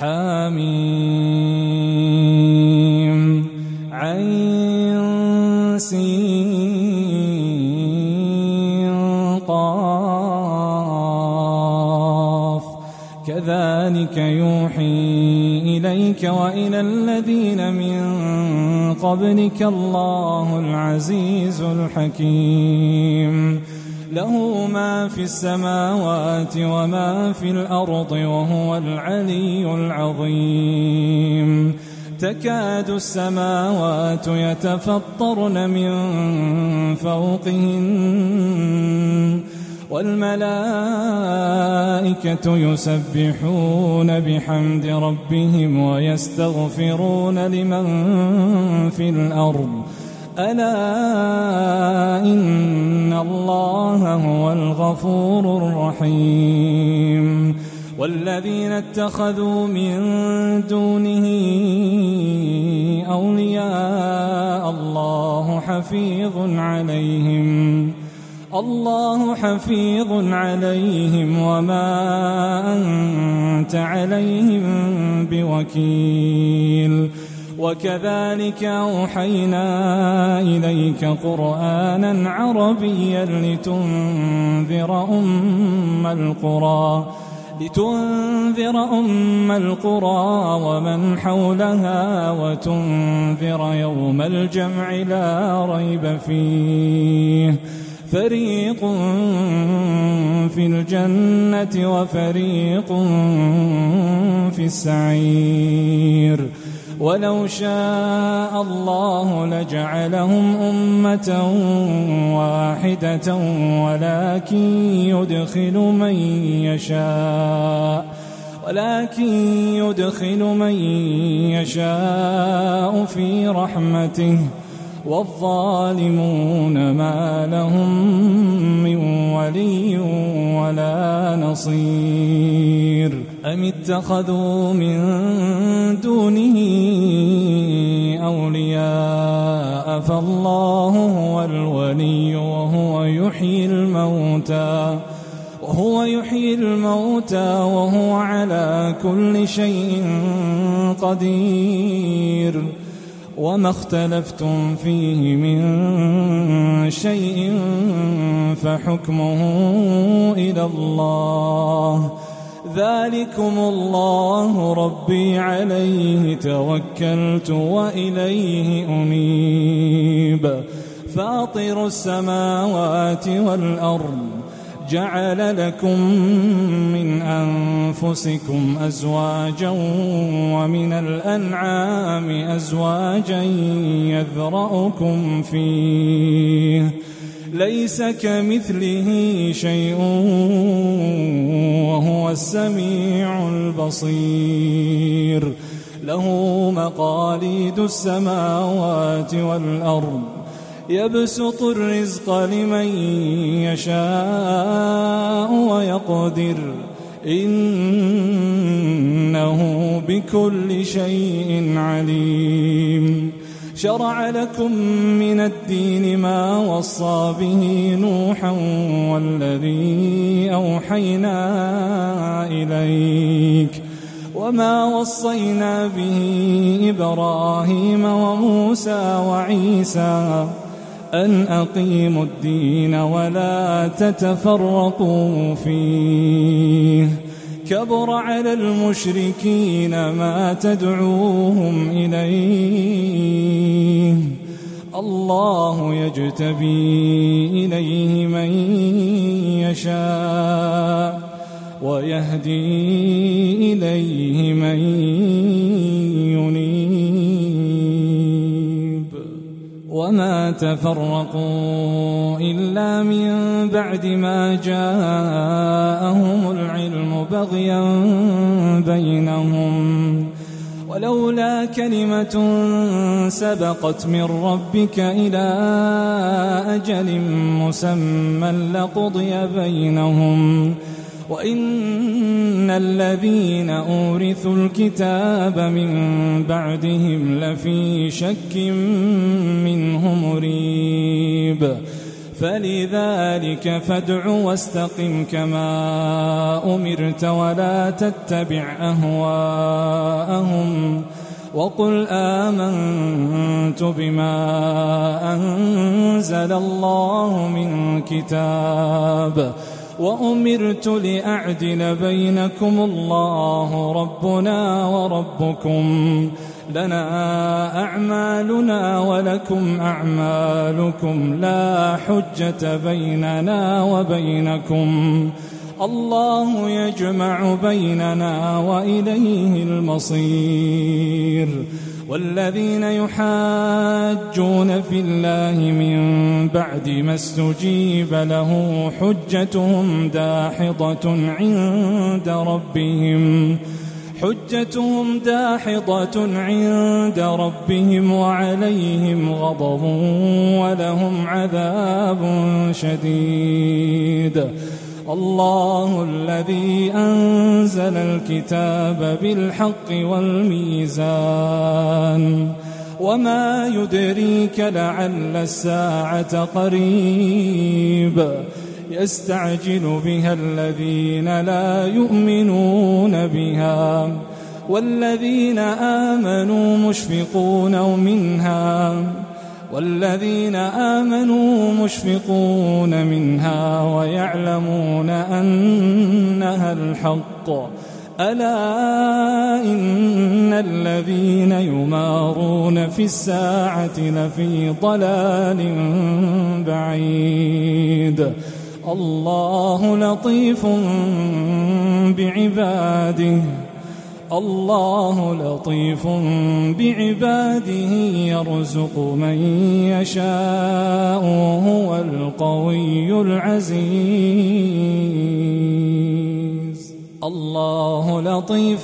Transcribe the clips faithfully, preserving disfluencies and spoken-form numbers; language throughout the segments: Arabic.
حميم عين سين قاف كذلك يوحي إليك وإلى الذين من قبلك الله العزيز الحكيم له ما في السماوات وما في الأرض وهو العلي العظيم تكاد السماوات يتفطرن من فوقهن والملائكة يسبحون بحمد ربهم ويستغفرون لمن في الأرض ألا إن الله هو الغفور الرحيم والذين اتخذوا من دونه أولياء الله حفيظ عليهم الله حفيظ عليهم وما أنت عليهم بوكيل وكذلك أوحينا إليك قرآنا عربيا لتنذر أم القرى لتنذر أم القرى ومن حولها وتنذر يوم الجمع لا ريب فيه فريق في الجنة وفريق في السعير ولو شاء الله لجعلهم أمة واحدة ولكن يدخل من يشاء ولكن يدخل من يشاء في رحمته والظالمون ما لهم من ولي ولا نصير أم اتخذوا من دونه أولياء فالله هو الولي وهو يحيي الموتى وهو يحيي الموتى وهو على كل شيء قدير وما اختلفتم فيه من شيء فحكمه إلى الله ذلكم الله ربي عليه توكلت وإليه أنيب فاطر السماوات والأرض جعل لكم من أنفسكم أزواجا ومن الأنعام أزواجا يذرأكم فيه ليس كمثله شيء وهو السميع البصير له مقاليد السماوات والأرض يبسط الرزق لمن يشاء ويقدر إنه بكل شيء عليم شرع لكم من الدين ما وصى به نوحا والذي أوحينا إليك وما وصينا به إبراهيم وموسى وعيسى أن أقيموا الدين ولا تتفرقوا فيه كبر على المشركين ما تدعوهم إليه الله يجتبي إليه من يشاء ويهدي إليه من ينيب وما تفرقوا إلا من بعد ما جاءهم العلم بغيا بينهم ولولا كلمة سبقت من ربك إلى أجل مسمى لقضي بينهم وإن الذين أورثوا الكتاب من بعدهم لفي شك منه مريب فلذلك فادع واستقم كما أمرت ولا تتبع أهواءهم وقل آمنت بما أنزل الله من كتاب وأمرت لأعدل بينكم الله ربنا وربكم لنا أعمالنا ولكم أعمالكم لا حجة بيننا وبينكم الله يجمع بيننا وإليه المصير والذين يحاجون في الله من بعد ما استجيب له حجتهم داحضة عند ربهم حجتهم داحضة عند ربهم وعليهم غضب ولهم عذاب شديد الله الذي أنزل الكتاب بالحق والميزان وما يدريك لعل الساعة قريب يستعجل بها الذين لا يؤمنون بها والذين آمنوا مشفقون منها والذين آمنوا مشفقون منها ويعلمون أنها الحق ألا إن الذين يمارون في الساعة لفي ضلال بعيد الله لطيف بعباده الله لطيف بعباده يرزق من يشاء وهو القوي العزيز الله لطيف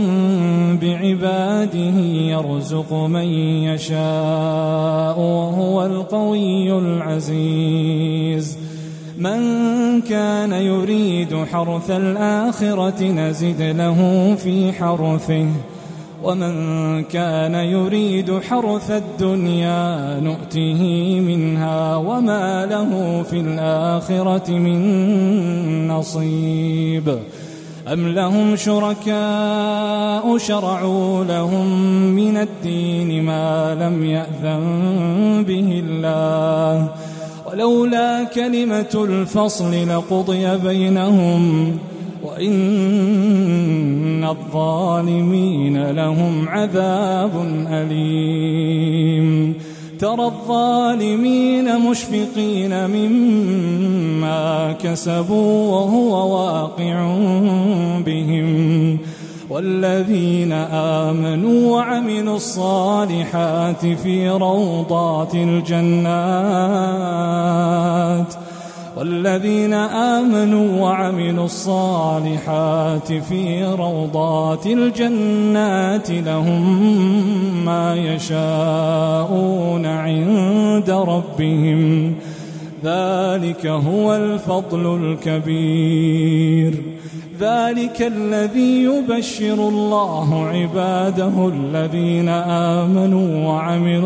بعباده يرزق من يشاء وهو القوي العزيز من كان يريد حرث الآخرة نزد له في حرثه ومن كان يريد حرث الدنيا نؤته منها وما له في الآخرة من نصيب أم لهم شركاء شرعوا لهم من الدين ما لم يأذن به الله ولولا كلمة الفصل لقضي بينهم وإن الظالمين لهم عذاب أليم ترى الظالمين مشفقين مما كسبوا وهو واقع بهم والذين آمنوا وعملوا الصالحات في روضات الجنات والذين آمنوا وعملوا الصالحات في روضات الجنات لهم ما يشاءون عند ربهم ذلك هو الفضل الكبير ذلك الذي يبشر الله عباده الذين آمنوا وعملوا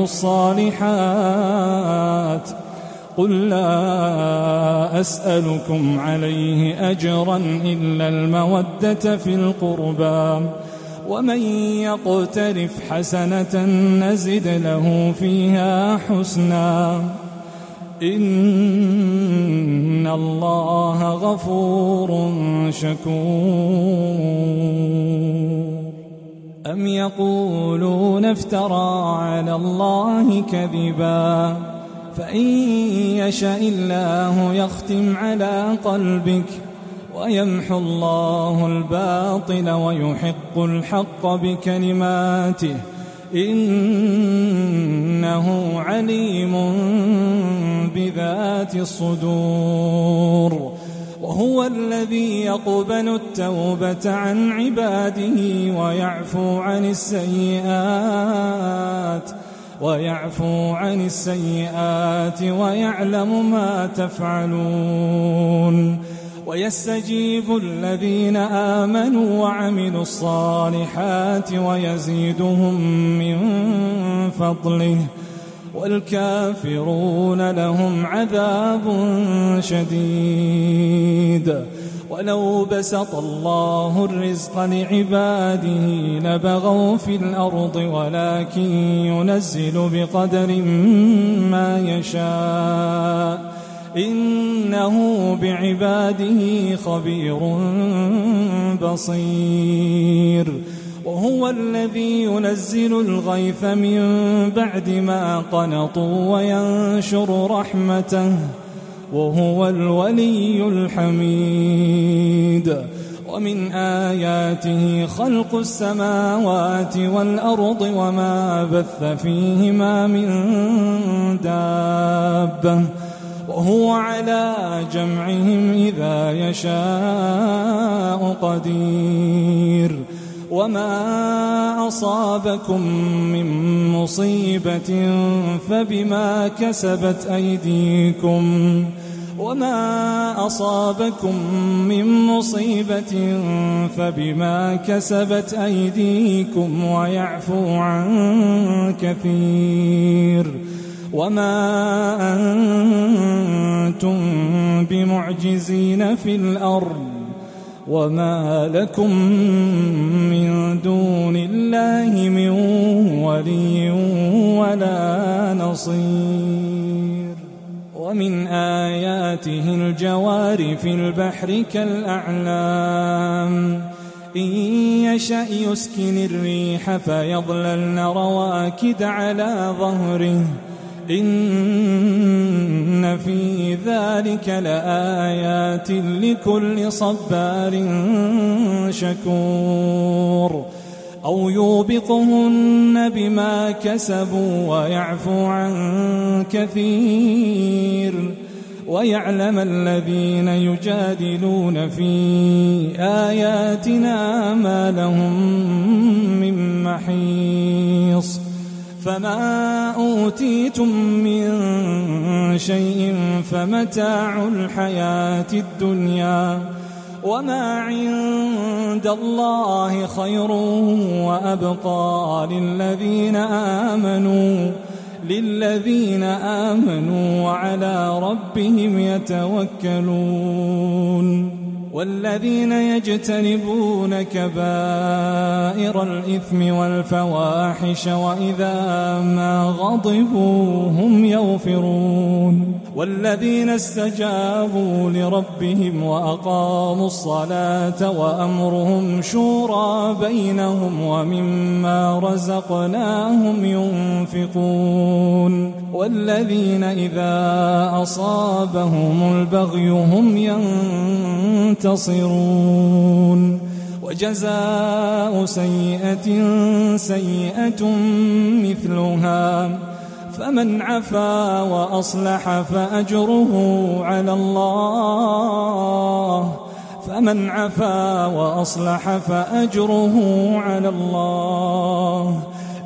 الصالحات قل لا أسألكم عليه أجرا إلا المودة في القربى ومن يقترف حسنة نزد له فيها حسنا إن الله غفور شكور أم يقولون افترى على الله كذبا فإن يشاء الله يختم على قلبك ويمحو الله الباطل ويحق الحق بكلماته إنه عليم بذات الصدور وهو الذي يقبل التوبة عن عباده ويعفو عن السيئات ويعفو عن السيئات ويعلم ما تفعلون ويستجيب الذين آمنوا وعملوا الصالحات ويزيدهم من فضله والكافرون لهم عذاب شديد. ولو بسط الله الرزق لعباده لبغوا في الأرض ولكن ينزل بقدر ما يشاء إنه بعباده خبير بصير. وهو الذي ينزل الغيث من بعد ما قنطوا وينشر رحمته وهو الولي الحميد. ومن آياته خلق السماوات والأرض وما بث فيهما من دابة وهو على جمعهم إذا يشاء قدير. وما أصابكم من مصيبة فبما كسبت أيديكم وما أصابكم من مصيبة فبما كسبت أيديكم ويعفو عن كثير. وما أنتم بمعجزين في الأرض وما لكم من دون الله من ولي ولا نصير. ومن آياته الجوار في البحر كالأعلام إن يشأ يسكن الريح فيظللن رواكد على ظهره إن في ذلك لآيات لكل صبار شكور. أو يوبقهن بما كسبوا ويعفو عن كثير. ويعلم الذين يجادلون في آياتنا ما لهم من محيص. فما أوتيتم من شيء فمتاع الحياة الدنيا وما عند الله خير وأبقى للذين آمنوا للذين آمنوا وعلى ربهم يتوكلون. والذين يجتنبون كبائر الإثم والفواحش وإذا ما غضبوا هم يغفرون. والذين استجابوا لربهم وأقاموا الصلاة وأمرهم شورى بينهم ومما رزقناهم ينفقون. والذين إذا أصابهم البغي هم ينتصرون. وجزاء سيئة سيئة مثلها فمن عفا وأصلح فأجره على الله فمن عفا وأصلح فأجره على الله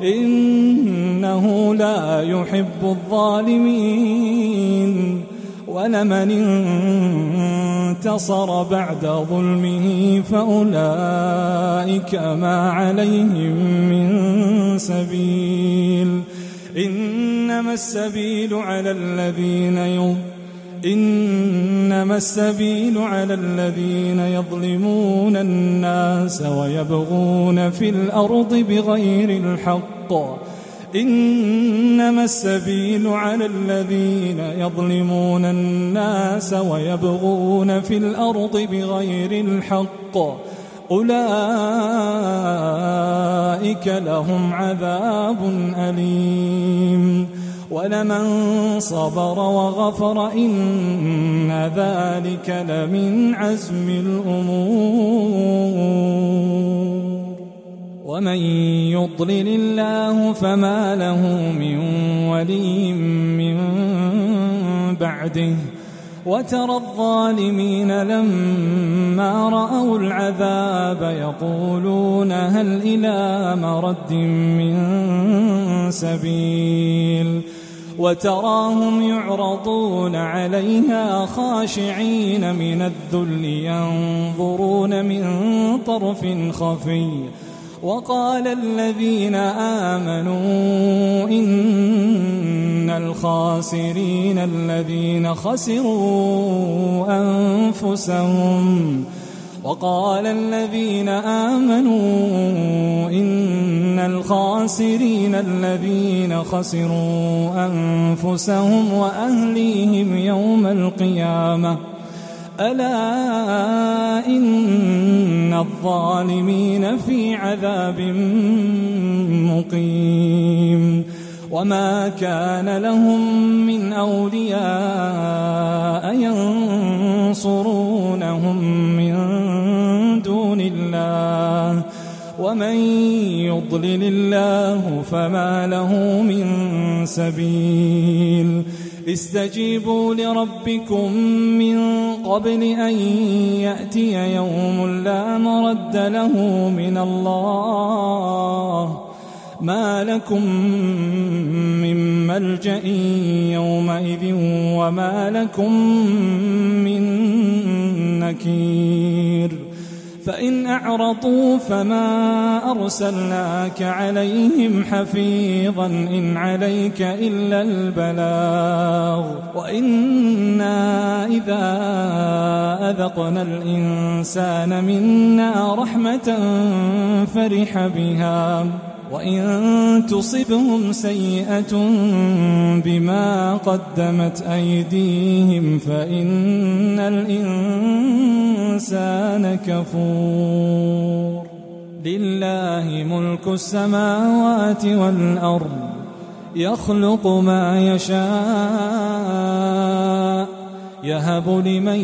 إنه لا يحب الظالمين. ولمن انتصر بعد ظلمه فأولئك ما عليهم من سبيل إنما السبيل على الذين يظلمون إنما السبيل على الذين يظلمون الناس ويبغون في الأرض بغير الحق إنما السبيل على الذين يظلمون الناس ويبغون في الأرض بغير الحق أولئك لهم عذاب أليم. ولمن صبر وغفر إن ذلك لمن عزم الأمور. ومن يضلل الله فما له من ولي من بعده. وترى الظالمين لما رأوا العذاب يقولون هل إلى مرد من سبيل. وتراهم يعرضون عليها خاشعين من الذل ينظرون من طرف خفي وقال الذين آمنوا إن الخاسرين الذين خسروا أنفسهم وقال الذين آمنوا إن الخاسرين الذين خسروا أنفسهم وأهليهم يوم القيامة ألا إن الظالمين في عذاب مقيم وما كان لهم من أولياء ينصرونهم من دون الله ومن يضلل الله فما له من سبيل استجيبوا لربكم من قبل أن يأتي يوم لا مرد له من الله ما لكم من ملجأ يومئذ وما لكم من نكير فإن أعرضوا فما أرسلناك عليهم حفيظا إن عليك إلا البلاغ وإنا إذا أذقنا الإنسان منا رحمة فرح بها وإن تصبهم سيئة بما قدمت أيديهم فإن الإنسان كفور لله ملك السماوات والأرض يخلق ما يشاء يهب لمن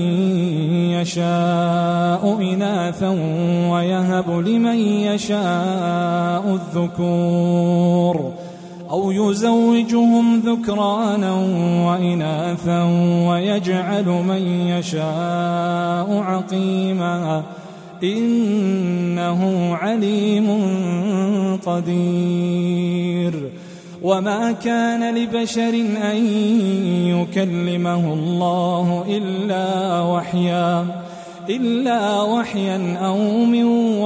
يشاء إناثا ويهب لمن يشاء الذكور أو يزوجهم ذكرانا وإناثا ويجعل من يشاء عقيما إنه عليم قدير وما كان لبشر أن يكلمه الله إلا وحيا إلا وحيا أو من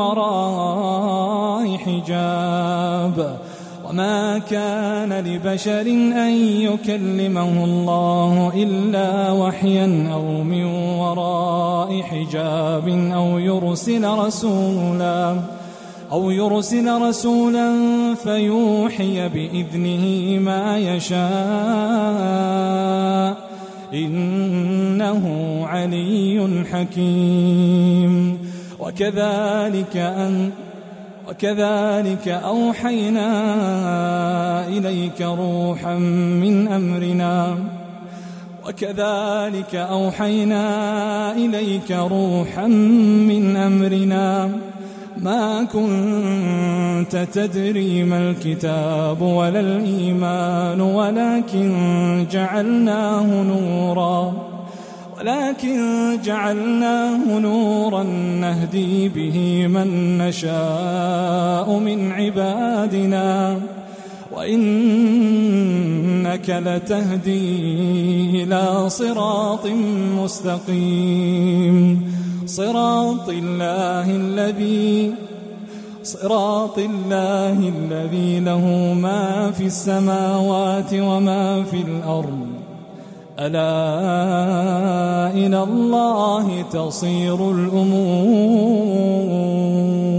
وراء حجاب وما كان لبشر أن يكلمه الله إلا وحيا أو من وراء حجاب أو يرسل رسولا أو يرسل رسولا فيوحي بإذنه ما يشاء إنه علي حكيم وكذلك أن وكذلك أوحينا إليك روحا من أمرنا وكذلك أوحينا إليك روحا من أمرنا ما كنت تدري ما الكتاب ولا الإيمان ولكن جعلناه نورا ولكن جعلناه نورا نهدي به من نشاء من عبادنا وإنك لتهدي إلى صراط مستقيم صراط الله الذي صراط الله الذي له ما في السماوات وما في الأرض ألا إلى الله تصير الأمور